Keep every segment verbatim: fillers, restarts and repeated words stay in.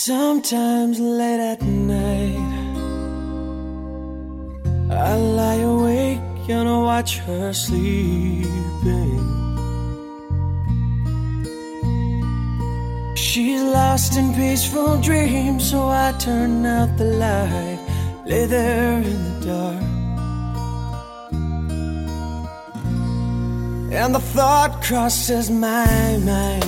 Sometimes late at night I lie awake and I watch her sleeping. She's lost in peaceful dreams, so I turn out the light, lay there in the dark. And the thought crosses my mind,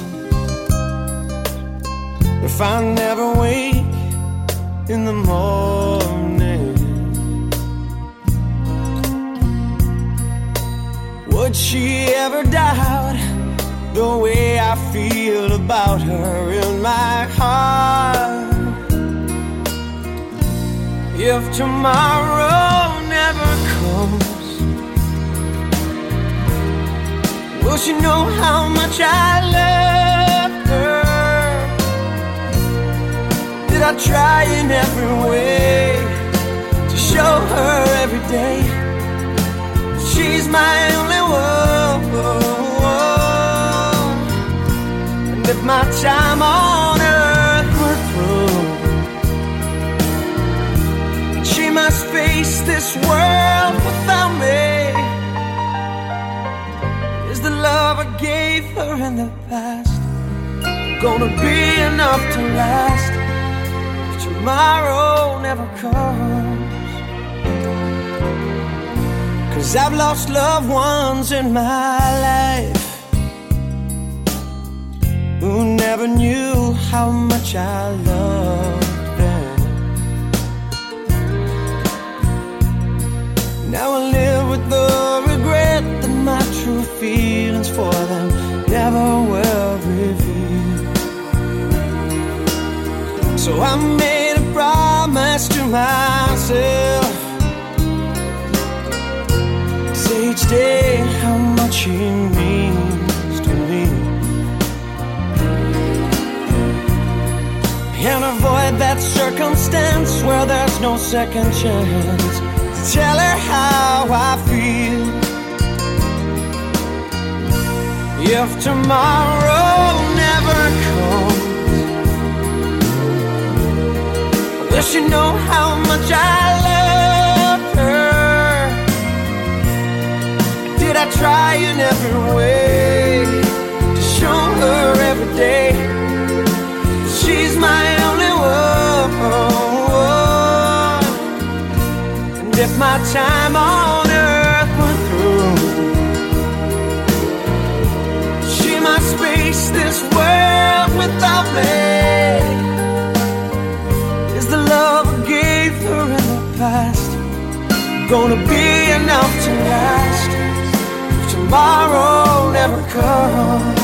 if I never wake in the morning, would she ever doubt the way I feel about her in my heart? If tomorrow never comes, will she know how much I love her? Did I try in every way to show her every day she's my only one? And if my time on earth were through, she must face this world without me. Is the love I gave her in the past gonna be enough to last if tomorrow never comes? 'Cause I've lost loved ones in my life who never knew how much I loved them. Now I live with the regret that my true feelings for them never were revealed. So I made a promise to myself, say each day how much he means to me, and avoid that circumstance where there's no second chance. Tell her how I feel. If tomorrow never comes, will she know how much I love her? Did I try in every way to show her every day she's my only one? And if my time on earth were through, she must face this world without me. Is the love I gave her in the past gonna be enough to last if tomorrow never comes?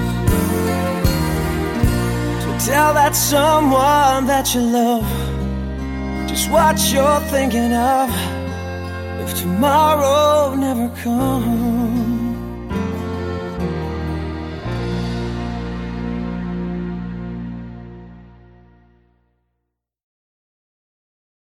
So tell that someone that you love just what you're thinking of if tomorrow never comes.